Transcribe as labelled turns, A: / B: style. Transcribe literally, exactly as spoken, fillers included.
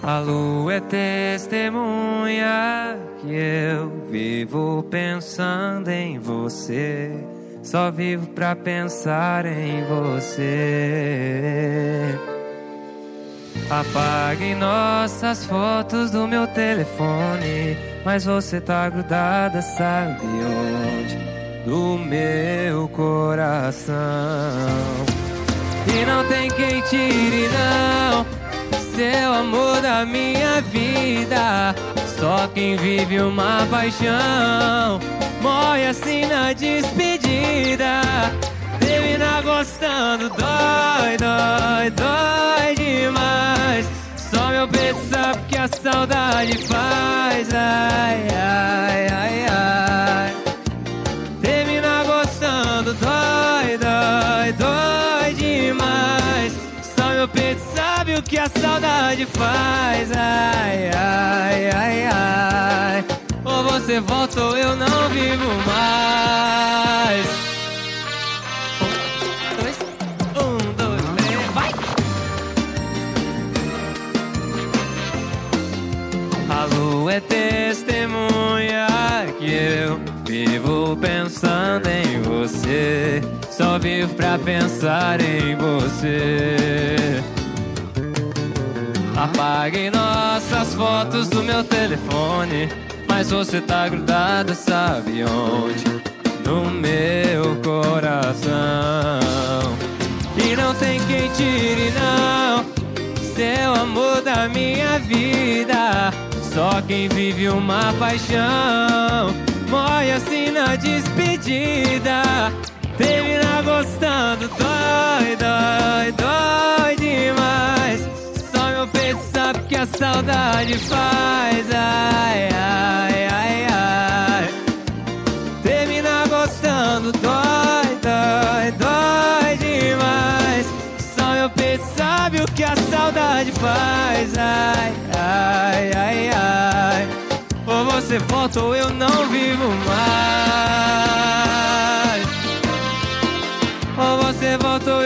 A: A lua é testemunha que eu vivo pensando em você. Só vivo pra pensar em você. Apague nossas fotos do meu telefone, mas você tá grudada, sabe onde? No meu coração. E não tem quem tire, não, seu amor da minha vida. Só quem vive uma paixão morre assim na despedida. Termina gostando, dói, dói, dói demais. Só meu peito sabe que a saudade faz. Ai, ai, ai, ai. Termina gostando, dói, dói, dói demais. Só meu peito sabe o que a saudade faz. Ai, ai, ai, ai. Ou você volta ou eu não vivo mais. A lua é testemunha que eu vivo pensando em você. Só vivo pra pensar em você. Apaguei nossas fotos do meu telefone, mas você tá grudada, sabe onde? No meu coração. E não tem quem tire, não, seu amor da minha vida. Só quem vive uma paixão morre assim na despedida. Termina gostando, dói, dói, dói demais. Só meu peito sabe que a saudade faz. Ai, ai, ai, ai. Termina gostando, dói, dói, dói demais. Só meu peito sabe o que a saudade faz. Ai, ai, ai, ai. Ou você volta ou eu não vivo mais. Ou você volta